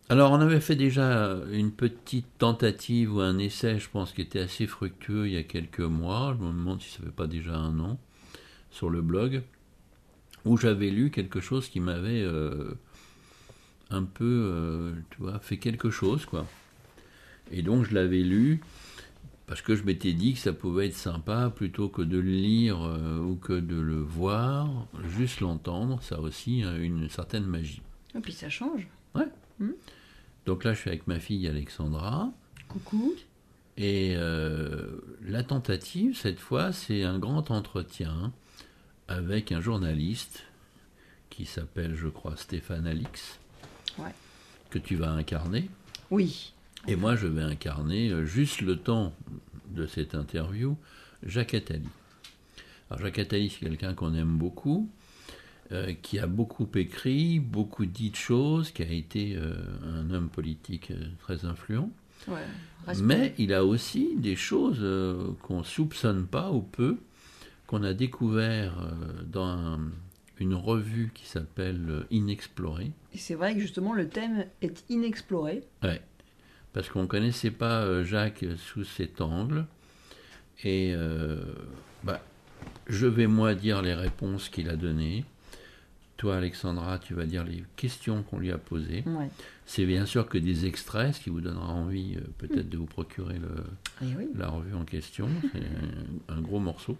Alors, on avait fait déjà une petite tentative ou un essai, je pense, qui était assez fructueux il y a quelques mois. Je me demande si ça fait pas déjà un an sur le blog, où j'avais lu quelque chose qui m'avait un peu, tu vois, fait quelque chose, quoi. Et donc, je l'avais lu parce que je m'étais dit que ça pouvait être sympa plutôt que de le lire ou que de le voir, juste l'entendre, ça a aussi une certaine magie. Et puis ça change. Ouais. Hmm. Donc là, je suis avec ma fille Alexandra. Coucou. Et la tentative, cette fois, c'est un grand entretien avec un journaliste qui s'appelle, je crois, Stéphane Alix, Ouais. que tu vas incarner. Oui. Et moi, je vais incarner, juste le temps de cette interview, Jacques Attali. Alors, Jacques Attali, c'est quelqu'un qu'on aime beaucoup, qui a beaucoup écrit, beaucoup dit de choses, qui a été un homme politique très influent. Ouais. Mais il a aussi des choses qu'on ne soupçonne pas ou peu, qu'on a découvert dans une revue qui s'appelle Inexploré. Et c'est vrai que justement le thème est inexploré. Ouais, parce qu'on ne connaissait pas Jacques sous cet angle. Et bah, je vais moi dire les réponses qu'il a données. Toi, Alexandra, tu vas dire les questions qu'on lui a posées. Ouais. C'est bien sûr que des extraits, ce qui vous donnera envie peut-être de vous procurer Oui. la revue en question. C'est un gros morceau.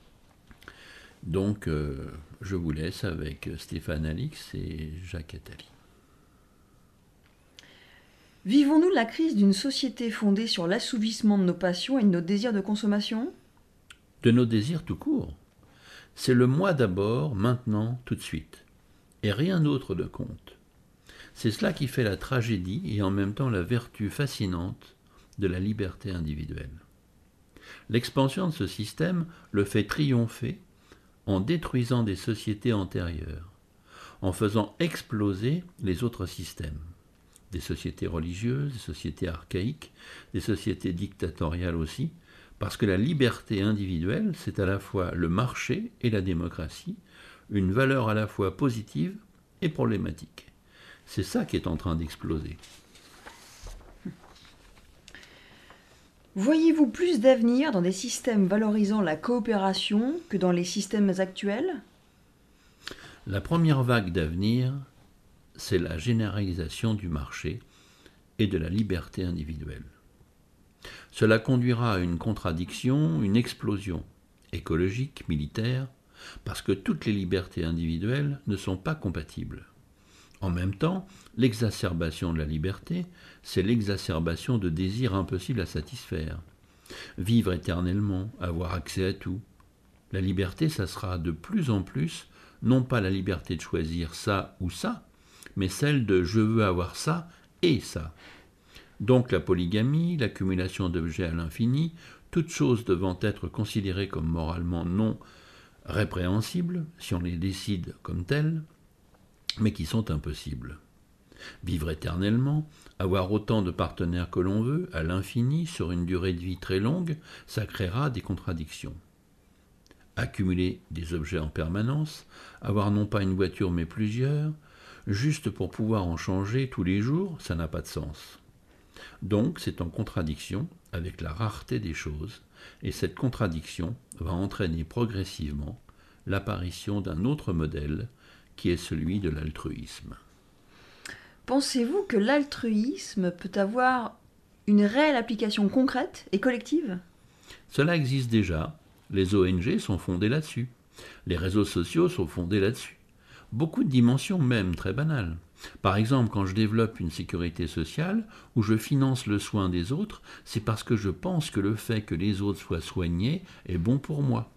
Donc, je vous laisse avec Stéphane Alix et Jacques Attali. Vivons-nous la crise d'une société fondée sur l'assouvissement de nos passions et de nos désirs de consommation ? De nos désirs tout court. C'est le moi d'abord, maintenant, tout de suite. Et rien d'autre ne compte. C'est cela qui fait la tragédie et en même temps la vertu fascinante de la liberté individuelle. L'expansion de ce système le fait triompher en détruisant des sociétés antérieures, en faisant exploser les autres systèmes. Des sociétés religieuses, des sociétés archaïques, des sociétés dictatoriales aussi, parce que la liberté individuelle, c'est à la fois le marché et la démocratie, une valeur à la fois positive et problématique. C'est ça qui est en train d'exploser. Voyez-vous plus d'avenir dans des systèmes valorisant la coopération que dans les systèmes actuels ? La première vague d'avenir, c'est la généralisation du marché et de la liberté individuelle. Cela conduira à une contradiction, une explosion écologique, militaire, parce que toutes les libertés individuelles ne sont pas compatibles. En même temps, l'exacerbation de la liberté, c'est l'exacerbation de désirs impossibles à satisfaire. Vivre éternellement, avoir accès à tout. La liberté, ça sera de plus en plus, non pas la liberté de choisir ça ou ça, mais celle de je veux avoir ça et ça. Donc la polygamie, l'accumulation d'objets à l'infini, toutes choses devant être considérées comme moralement non répréhensibles, si on les décide comme telles, mais qui sont impossibles. Vivre éternellement, avoir autant de partenaires que l'on veut, à l'infini, sur une durée de vie très longue, ça créera des contradictions. Accumuler des objets en permanence, avoir non pas une voiture mais plusieurs, juste pour pouvoir en changer tous les jours, ça n'a pas de sens. Donc c'est en contradiction avec la rareté des choses, et cette contradiction va entraîner progressivement l'apparition d'un autre modèle qui est celui de l'altruisme. Pensez-vous que l'altruisme peut avoir une réelle application concrète et collective ? Cela existe déjà, les ONG sont fondées là-dessus, les réseaux sociaux sont fondés là-dessus. Beaucoup de dimensions même très banales. Par exemple, quand je développe une sécurité sociale ou je finance le soin des autres, c'est parce que je pense que le fait que les autres soient soignés est bon pour moi.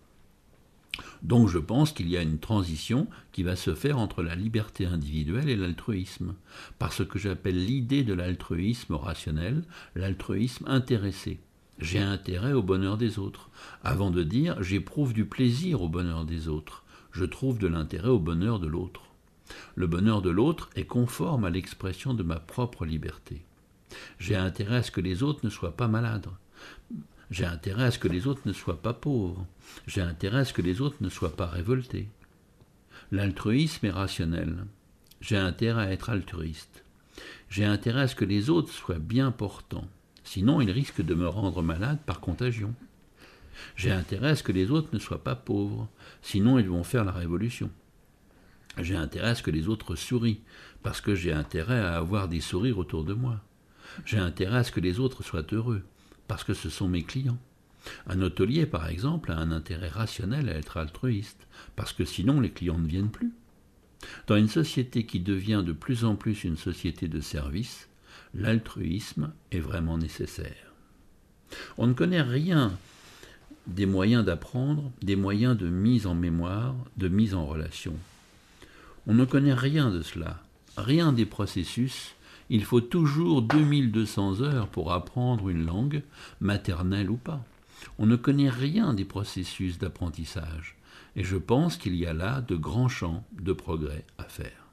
Donc je pense qu'il y a une transition qui va se faire entre la liberté individuelle et l'altruisme, par ce que j'appelle l'idée de l'altruisme rationnel, l'altruisme intéressé. J'ai intérêt au bonheur des autres, avant de dire j'éprouve du plaisir au bonheur des autres, je trouve de l'intérêt au bonheur de l'autre. Le bonheur de l'autre est conforme à l'expression de ma propre liberté. J'ai intérêt à ce que les autres ne soient pas malades. J'ai intérêt à ce que les autres ne soient pas pauvres. J'ai intérêt à ce que les autres ne soient pas révoltés. L'altruisme est rationnel. J'ai intérêt à être altruiste. J'ai intérêt à ce que les autres soient bien portants, sinon ils risquent de me rendre malade par contagion. J'ai intérêt à ce que les autres ne soient pas pauvres, sinon ils vont faire la révolution. J'ai intérêt à ce que les autres sourient, parce que j'ai intérêt à avoir des sourires autour de moi. J'ai intérêt à ce que les autres soient heureux, parce que ce sont mes clients. Un hôtelier, par exemple, a un intérêt rationnel à être altruiste, parce que sinon les clients ne viennent plus. Dans une société qui devient de plus en plus une société de service, l'altruisme est vraiment nécessaire. On ne connaît rien des moyens d'apprendre, des moyens de mise en mémoire, de mise en relation. On ne connaît rien de cela, rien des processus. Il faut toujours 2200 heures pour apprendre une langue, maternelle ou pas. On ne connaît rien des processus d'apprentissage. Et je pense qu'il y a là de grands champs de progrès à faire.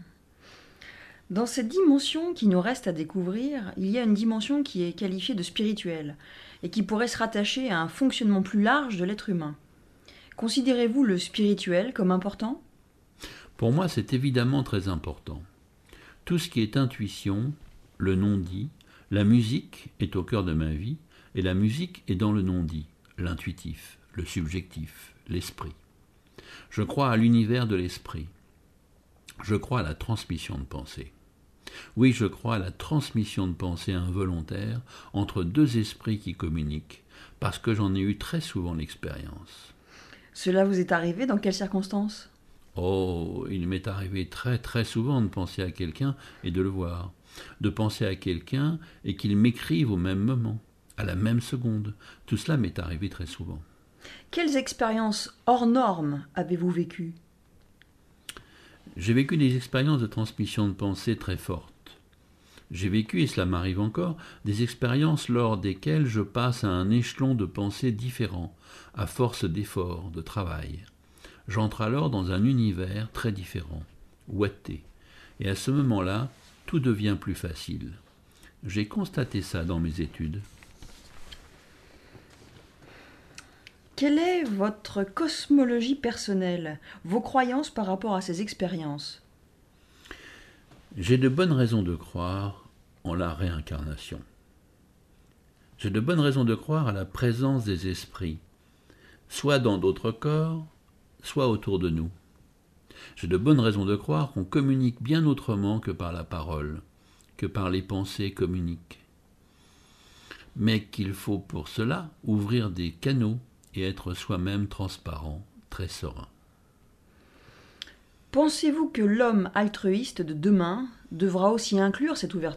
Dans cette dimension qui nous reste à découvrir, il y a une dimension qui est qualifiée de spirituelle et qui pourrait se rattacher à un fonctionnement plus large de l'être humain. Considérez-vous le spirituel comme important ? Pour moi, c'est évidemment très important. Tout ce qui est intuition, le non-dit, la musique est au cœur de ma vie, et la musique est dans le non-dit, l'intuitif, le subjectif, l'esprit. Je crois à l'univers de l'esprit. Je crois à la transmission de pensée. Oui, je crois à la transmission de pensée involontaire entre deux esprits qui communiquent, parce que j'en ai eu très souvent l'expérience. Cela vous est arrivé dans quelles circonstances ? Oh, il m'est arrivé très très souvent de penser à quelqu'un et de le voir. De penser à quelqu'un et qu'il m'écrive au même moment, à la même seconde. Tout cela m'est arrivé très souvent. Quelles expériences hors normes avez-vous vécues ? J'ai vécu des expériences de transmission de pensée très fortes. J'ai vécu, et cela m'arrive encore, des expériences lors desquelles je passe à un échelon de pensée différent, à force d'efforts, de travail. J'entre alors dans un univers très différent, ouaté, et à ce moment-là, tout devient plus facile. J'ai constaté ça dans mes études. Quelle est votre cosmologie personnelle, vos croyances par rapport à ces expériences ? J'ai de bonnes raisons de croire en la réincarnation. J'ai de bonnes raisons de croire à la présence des esprits, soit dans d'autres corps, soit autour de nous. J'ai de bonnes raisons de croire qu'on communique bien autrement que par la parole, que par les pensées communiques. Mais qu'il faut pour cela ouvrir des canaux et être soi-même transparent, très serein. Pensez-vous que l'homme altruiste de demain devra aussi inclure cette ouverture ?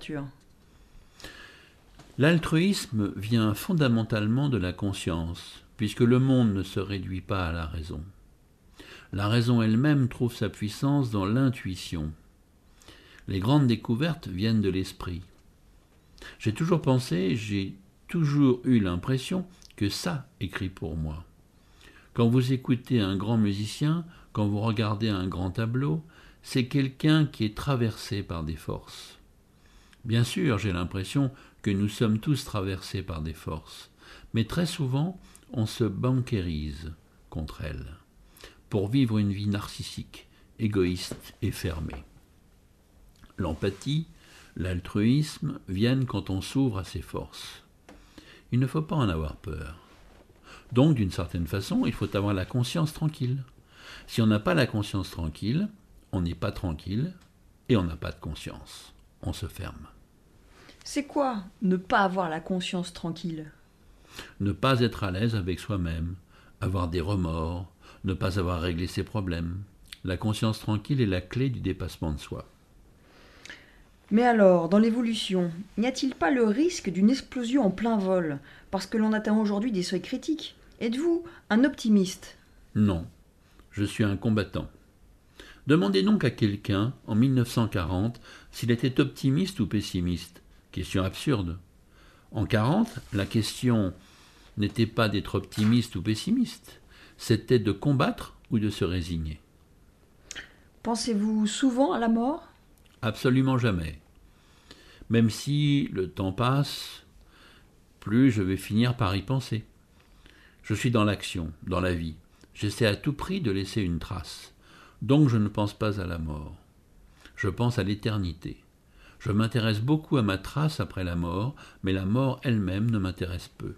L'altruisme vient fondamentalement de la conscience, puisque le monde ne se réduit pas à la raison. La raison elle-même trouve sa puissance dans l'intuition. Les grandes découvertes viennent de l'esprit. J'ai toujours pensé, j'ai toujours eu l'impression que ça écrit pour moi. Quand vous écoutez un grand musicien, quand vous regardez un grand tableau, c'est quelqu'un qui est traversé par des forces. Bien sûr, j'ai l'impression que nous sommes tous traversés par des forces, mais très souvent, on se banquérise contre elles, pour vivre une vie narcissique, égoïste et fermée. L'empathie, l'altruisme viennent quand on s'ouvre à ces forces. Il ne faut pas en avoir peur. Donc, d'une certaine façon, il faut avoir la conscience tranquille. Si on n'a pas la conscience tranquille, on n'est pas tranquille et on n'a pas de conscience. On se ferme. C'est quoi ne pas avoir la conscience tranquille ? Ne pas être à l'aise avec soi-même, avoir des remords, ne pas avoir réglé ses problèmes. La conscience tranquille est la clé du dépassement de soi. Mais alors, dans l'évolution, n'y a-t-il pas le risque d'une explosion en plein vol, parce que l'on atteint aujourd'hui des seuils critiques ? Êtes-vous un optimiste ? Non, je suis un combattant. Demandez donc à quelqu'un, en 1940, s'il était optimiste ou pessimiste. Question absurde. En 40, la question n'était pas d'être optimiste ou pessimiste, c'était de combattre ou de se résigner. Pensez-vous souvent à la mort ? Absolument jamais. Même si le temps passe, plus je vais finir par y penser. Je suis dans l'action, dans la vie. J'essaie à tout prix de laisser une trace. Donc je ne pense pas à la mort. Je pense à l'éternité. Je m'intéresse beaucoup à ma trace après la mort, mais la mort elle-même ne m'intéresse peu.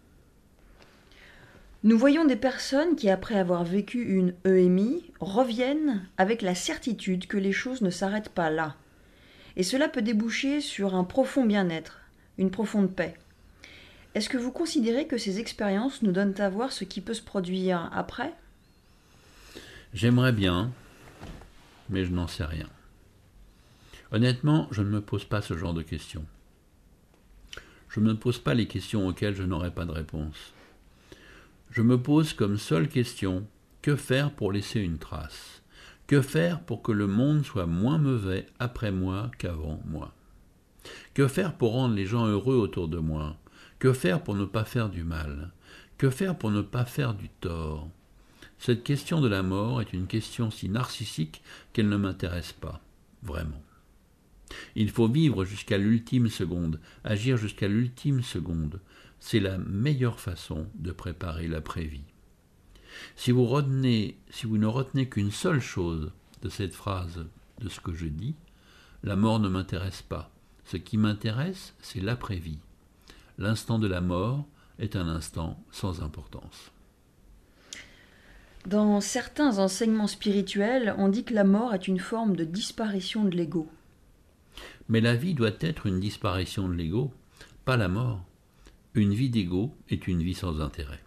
Nous voyons des personnes qui, après avoir vécu une EMI, reviennent avec la certitude que les choses ne s'arrêtent pas là. Et cela peut déboucher sur un profond bien-être, une profonde paix. Est-ce que vous considérez que ces expériences nous donnent à voir ce qui peut se produire après ? J'aimerais bien, mais je n'en sais rien. Honnêtement, je ne me pose pas ce genre de questions. Je ne me pose pas les questions auxquelles je n'aurai pas de réponse. Je me pose comme seule question, que faire pour laisser une trace ? Que faire pour que le monde soit moins mauvais après moi qu'avant moi ? Que faire pour rendre les gens heureux autour de moi ? Que faire pour ne pas faire du mal ? Que faire pour ne pas faire du tort ? Cette question de la mort est une question si narcissique qu'elle ne m'intéresse pas, vraiment. Il faut vivre jusqu'à l'ultime seconde, agir jusqu'à l'ultime seconde. C'est la meilleure façon de préparer l'après-vie. Si vous ne retenez qu'une seule chose de cette phrase, de ce que je dis, la mort ne m'intéresse pas. Ce qui m'intéresse, c'est l'après-vie. L'instant de la mort est un instant sans importance. Dans certains enseignements spirituels, on dit que la mort est une forme de disparition de l'ego. Mais la vie doit être une disparition de l'ego, pas la mort. Une vie d'ego est une vie sans intérêt.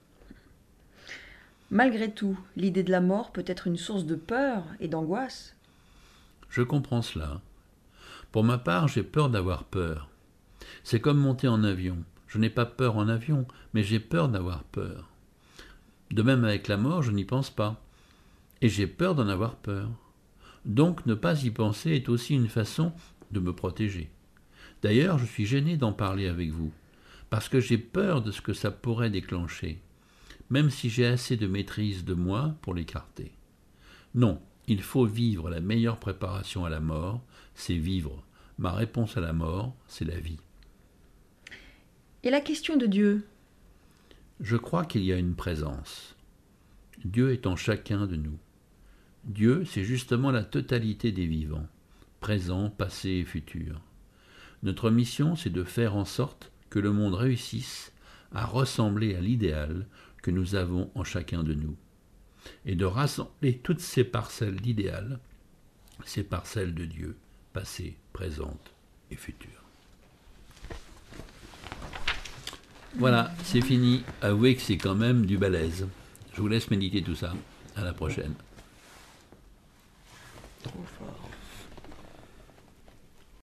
Malgré tout, l'idée de la mort peut être une source de peur et d'angoisse. Je comprends cela. Pour ma part, j'ai peur d'avoir peur. C'est comme monter en avion. Je n'ai pas peur en avion, mais j'ai peur d'avoir peur. De même avec la mort, je n'y pense pas. Et j'ai peur d'en avoir peur. Donc ne pas y penser est aussi une façon de me protéger. D'ailleurs, je suis gêné d'en parler avec vous, parce que j'ai peur de ce que ça pourrait déclencher, même si j'ai assez de maîtrise de moi pour l'écarter. Non, il faut vivre la meilleure préparation à la mort, c'est vivre. Ma réponse à la mort, c'est la vie. Et la question de Dieu ? Je crois qu'il y a une présence. Dieu est en chacun de nous. Dieu, c'est justement la totalité des vivants, présent, passé et futur. Notre mission, c'est de faire en sorte que le monde réussisse à ressembler à l'idéal que nous avons en chacun de nous, et de rassembler toutes ces parcelles d'idéal, ces parcelles de Dieu, passées, présentes et futures. Voilà, c'est fini. Avouez que c'est quand même du balèze. Je vous laisse méditer tout ça. À la prochaine. Trop fort.